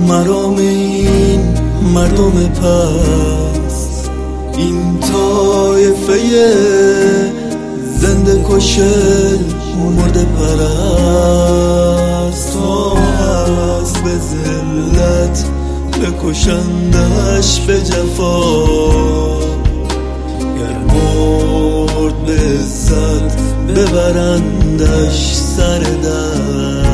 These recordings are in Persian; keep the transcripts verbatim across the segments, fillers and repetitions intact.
مرام این مردم پست، این طایفه زنده کشه مرده پرست، تا هست به ذلت بکشندش به جفا، گر مرد به عزت ببرندش سر دست.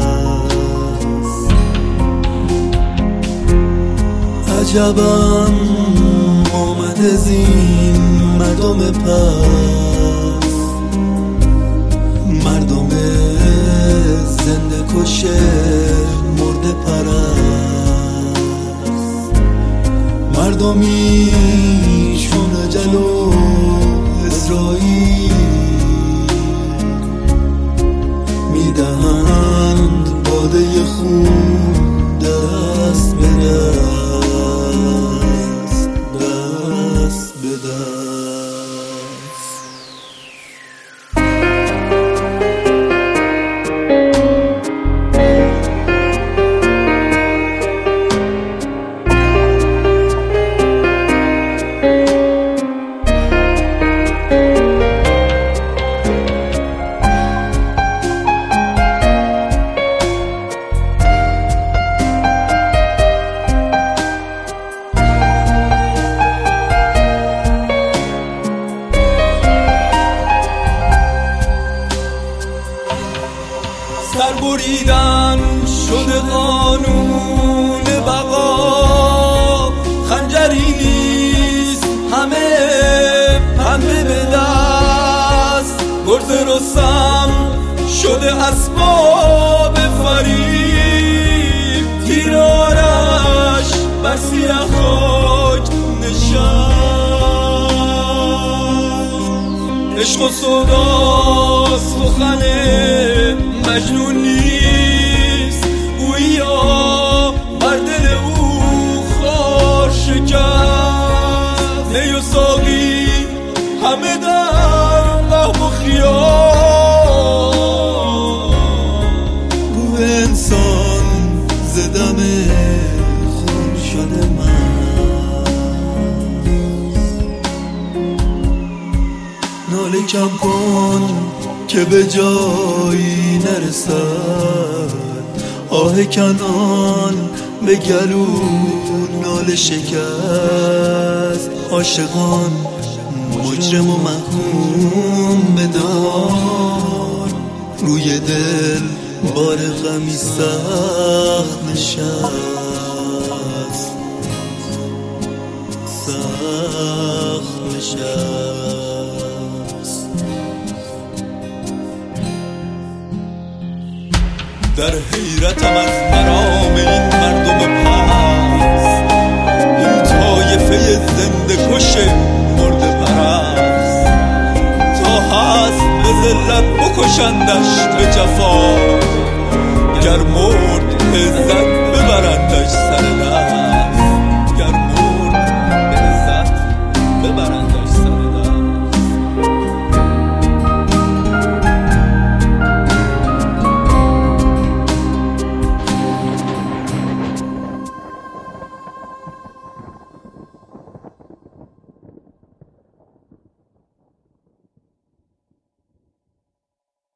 عجبم آمد از این مردم پست، مردم زنده کشه مرده پرست، مردمی چون اجل و اسرائیل میدهند باده خون دست به دست، دست به دست. سر بریدن شده قانون بقا، خنجری نیست همه پنبه به دست، گرز رستم شده اسباب فریب، تیرارش بر سیه خاک نشست. عشق و سوداست سخن مجنون نیست، گوییا بر دل او خار شکست. نی و ساقی همه در قهب و خیال، روح انسان ز دم خون شده مست. ناله کم کن که به جایی نرسد، آه کنان به گلو ناله شکست. عاشقان مجرم و محکوم بدار، روی دل بار غمی سخت نشست، سخت نشست. در حیرتم از مرام این مردم پست، این طایفه زنده کش مرده پرست، تا هست به ذلت بکشندش به جفا، گر مرد عزت